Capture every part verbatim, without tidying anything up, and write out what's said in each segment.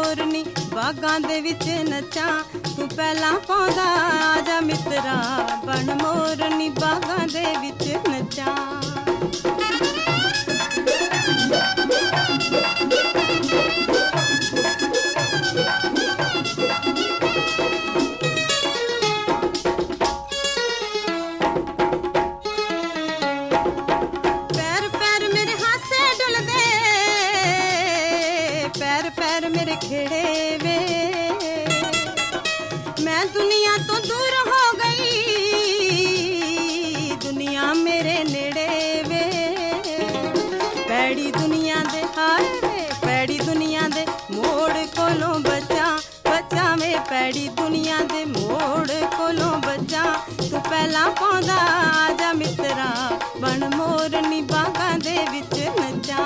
मोरनी बागां दे विच नचां तू पहला पाउंदा आजा मित्रा बन मोरनी बागां दे विच नचां पैर मेरे खेड़े वे मैं दुनिया तो दूर हो गई दुनिया मेरे नेड़े वे पैड़ी दुनिया दे हाय वे पैड़ी दुनिया दे मोड़ कोलों बचा बचा वे पैड़ी दुनिया दे मोड़ कोलों बचा तू पहला पाउंदा आजा मित्रा बन मोरनी बागां दे विच नचां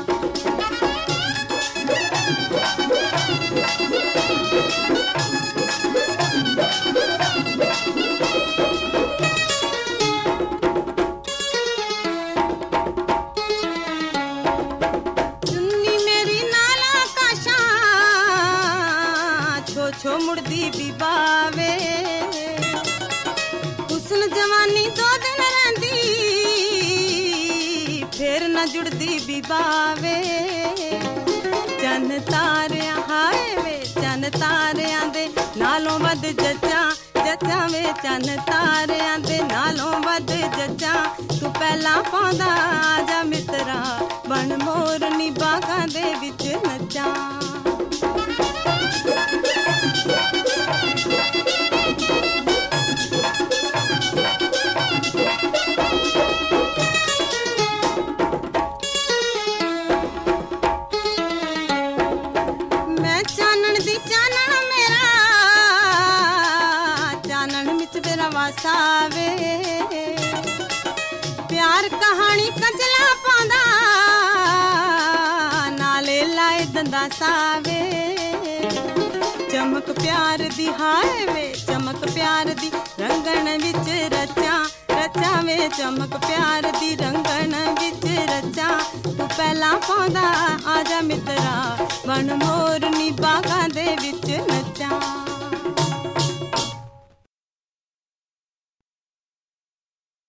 छो मुड़दी भी बावे हुस्न जवानी दो दिन रहंदी फिर न जुड़दी भी बावे चन तारियां हाय वे चन तारियां दे नालों वध जच्चा जच्चा वे चन तारियां दे नालों वध जच्चा तू पहला पाउंदा आजा मित्रा बन मोरनी बागां दे विच नचां मैं चानन दी चानन मेरा चानन मिच तेरा वासा वे प्यार कहानी कंजला पांदा नाले लाए दंदा सावे चमक प्यार दी हाय वे चमक प्यार दी रंगण विच रचा रचा वे चमक प्यार दी रंगण विच रचा तू पहला पाउंदा आजा मित्रा बन मोर